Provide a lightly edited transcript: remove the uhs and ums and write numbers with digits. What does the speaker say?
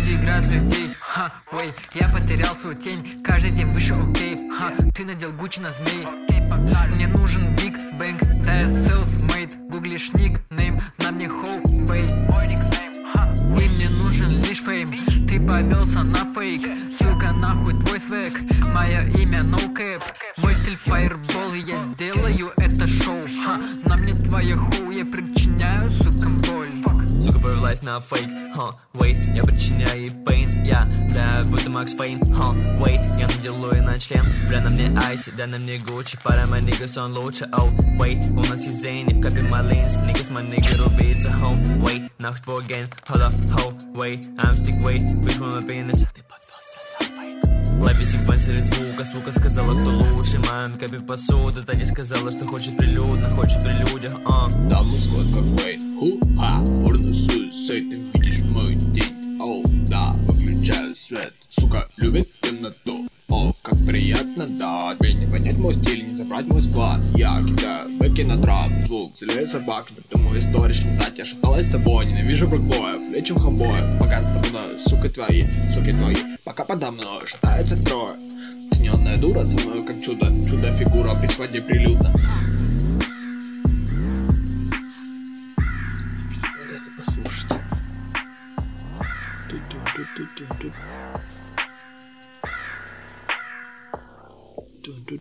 Люди играют в людей, ой, я потерял свою тень. Каждый день выше, окей, ты надел Гуччи на змей. Мне нужен Big Bang, да я self-made. Гуглишь никнейм, на мне Хоубей. И мне нужен лишь фейм. Ты повелся на фейк, сука, нахуй твой свек. Мое имя No Cap, мой стиль Fireball, и я сделаю это шоу. На мне твоя хоу, я причиняю, сука, боль. Сука повелась на фейк, wait, я причиняю ей пейн. Я, да, будто Макс Фейн, wait, я наделаю ей на член. Бля, на мне Айси, да на мне Гуччи. Пара моих ниггас, он лучше, wait. У нас есть Зейн, и в капе my lanes. Ниггас, my nigga, рубится, wait. Нахуй твой ген, hold up, wait. I'm stick, wait, bitch, мой пенис. Ты повелся на фейк. Лови секвенсеры звука, сука, сказала, кто лучше. Мам, капи посуда, Таня сказала, что хочет прилюдно, хочет при людях, Там исход как фейк, Урна суицид, ты видишь мой день, да, выключаю свет. Сука, любит темноту, как приятно, да. Тебе не понять мой стиль, не забрать мой склад. Я кидаю бэки на трап, звук, целее собак. Не думаю истории летать, я шаталась с тобой. Ненавижу брокбоев, лечим хомбоев. Пока подо мной, суки твои, пока подо мной шатается трое. Снённая дура со мной как чудо, чудо-фигура при свадьбе прилюдно. Дайте послушать.